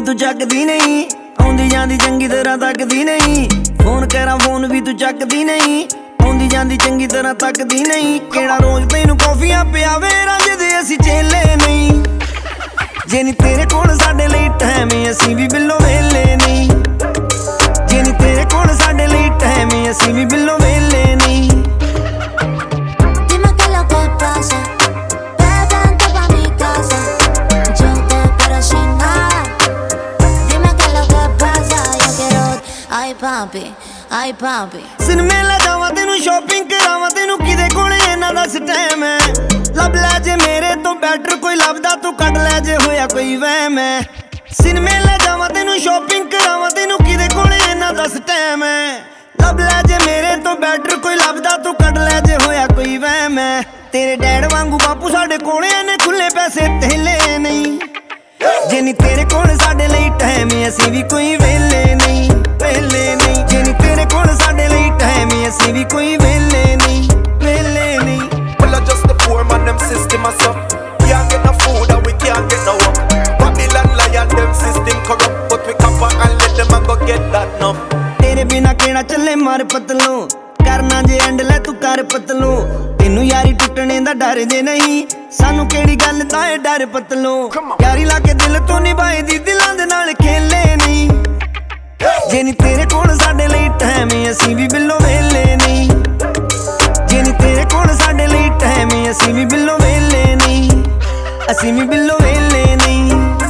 तू चकदी नहीं, आउंदी जांदी चंगी तरह तकदी नहीं। फोन करा फोन भी तू चकदी नहीं, आउंदी जांदी चंगी तरह तकदी नहीं। केड़ा रोज तैनू कॉफियां पियावे रंजदे असी चेले नहीं। जे नी तेरे कोल साडे लई टाइम असी भी बिल्लो वेले नहीं। जे नी तेरे कोल साडे लई टाइम असी भी बिल्लो वेले नहीं। Dime qué es lo que pasa, vente pa' mi casa, yo te espero sin nada. Dime qué es lo que pasa, yo quiero, ay papi, ay papi. सिनेमे ले जावां तेनू शॉपिंग करावां तेनू किदे कोले इन्ना दस टाइम है। लब लै जे मेरे तो बैटर कोई लभदा तू कट लै जे होया कोई वहम है। सिनेमे ले जावां तेनू शॉपिंग करावां तेनू किदे कोले इन्ना दस टाइम है। लब लै जे मेरे तो बैटर कोई लभदा तू कट लै जे होया कोई वहम है। तेरे डैड वांगू बापू साडे कोले ने खुले पैसे थेले नहीं। जे नी तेरे कोल साडे लई टाइम असी भी कोई वेले नहीं, वेले नहीं। जे नी तेरे कोल साडे लई टाइम असी भी कोई वेले नहीं, वेले नहीं। Well, I just the poor man, them system or so. Can't get no food and we can't get no work. Babylon lion, them system corrupt, but we come back and let them and go get that now. तेरे बिना केड़ा चले मार पतलो, करना जे and ले तू कर पतलो। तेनू यारी टुटने दा डर जे नहीं, सानू केड़ी गल दा ए डर पतलो। यारी ला के दिल तो निभाए दी दिलां दे नाल खेले नहीं। जे नी तेरे कोल साडे लई टाइम असी भी बिल्लो वेले नहीं। जे नी तेरे कोल साडे लई टाइम असी भी बिल्लो वेले नहीं, असी भी बिल्लो वेले नहीं।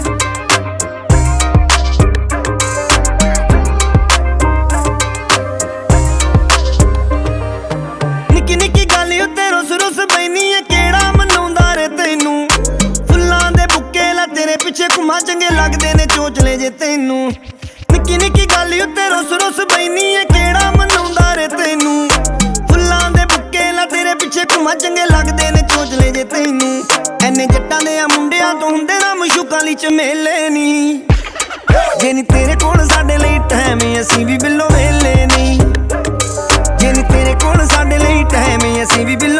निक्की निक्की गल उत्ते रुस रुस पैनी है, केड़ा मनाउंदा रे तैनू। फुल्लां दे बुक्के ला तेरे पिछे घुमा चंगे लगदे ने चोचले जे तैनू। निक्की निक्की गल उत्ते रुस रुस पैनी है, केड़ा मनाउंदा रे तैनू। फुल्लां दे बुक्के ला तेरे पिछे घुमा चंगे लगदे ने चोचले जे तैनू। एने जट्टां दे मुंडियां तो हुंदे ना मशूकां ली झमेले नहीं। जे नी तेरे कोल साडे लई टाइम असी भी बिल्लो वेले नहीं। जे नी तेरे कोल साडे लई टाइम असी भी बिल्लो